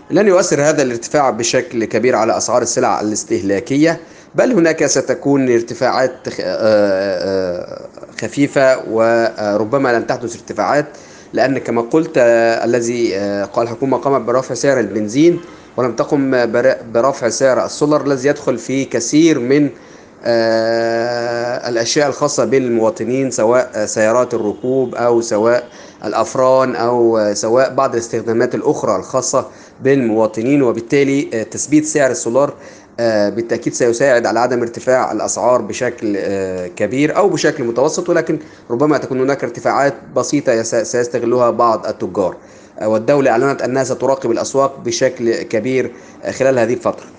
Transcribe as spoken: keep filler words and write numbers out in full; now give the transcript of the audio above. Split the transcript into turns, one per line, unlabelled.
لن يؤثر هذا الارتفاع بشكل كبير على أسعار السلع الاستهلاكية، بل هناك ستكون ارتفاعات خ- آه، آه، خفيفة، وربما لن تحدث ارتفاعات، لأن كما قلت آه، الذي آه، قال الحكومة قامت برفع سعر البنزين، ولم تقم بر- برفع سعر السولار الذي يدخل في كثير من آه، الأشياء الخاصة بالمواطنين، سواء سيارات الركوب أو سواء الأفران أو سواء بعض الاستخدامات الأخرى الخاصة بالمواطنين. وبالتالي آه، تثبيت سعر السولار آه، بالتأكيد سيساعد على عدم ارتفاع الأسعار بشكل آه، كبير أو بشكل متوسط، ولكن ربما تكون هناك ارتفاعات بسيطة يس- سيستغلها بعض التجار. آه، والدولة أعلنت أنها ستراقب الأسواق بشكل كبير آه، خلال هذه الفترة.